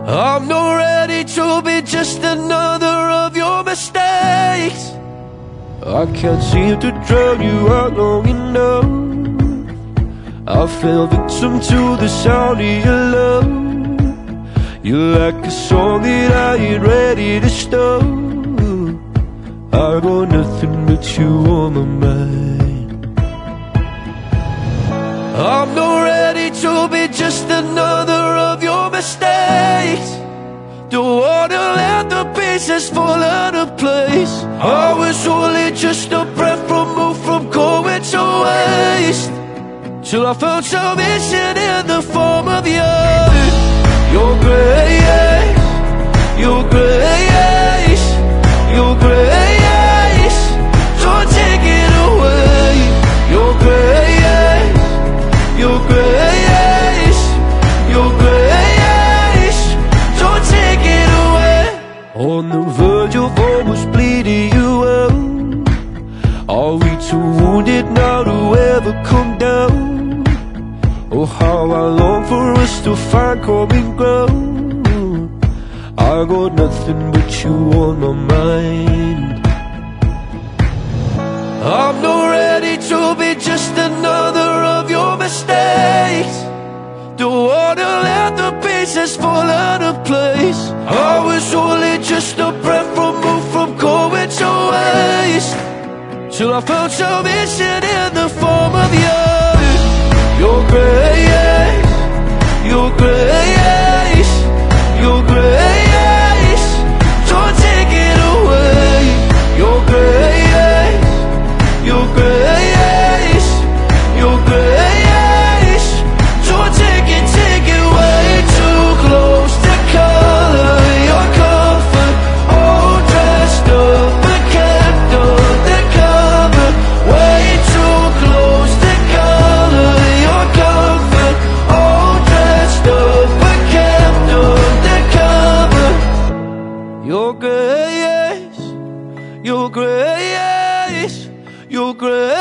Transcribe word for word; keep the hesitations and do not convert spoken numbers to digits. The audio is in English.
I'm not ready to be just another of your mistakes. I can't seem to drown you out long enough. I fell victim to the sound of your love. You're like a song that I ain't ready to stop. I got nothing but you on my mind. I'm not ready to be just another of your mistakes. Don't wanna let the pieces fall out of place. I was only just a breath removed from going to waste, till I found salvation in the form of you. Your grace, your grace, your grace, don't take it away. Your grace, your grace, your grace, don't take it away. On the verge of almost bleeding you out. Are we too wounded now to ever come down? Oh, how I long for us to find common ground. I got nothing but you on my mind. I'm not ready to be just another of your mistakes. Don't wanna let the pieces fall out of place. I was only just a breath removed from going to waste, till I found salvation in the form of you. Your grace, your grace, your grace, don't take it away. Your grace, your grace, your grace, don't take it, take it way too close to color your comfort. All dressed up but kept under cover. Way too close to color your comfort. All dressed up but kept under cover. Your grace, your grace, your grace.